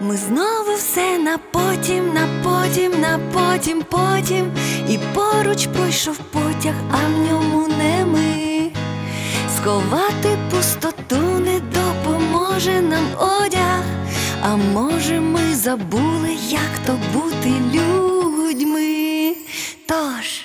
Ми знову все на потім, на потім, на потім, потім. І поруч пройшов потяг, а в ньому не ми. Сховати пустоту не допоможе нам одяг. А може, ми забули, як то бути людьми. Тож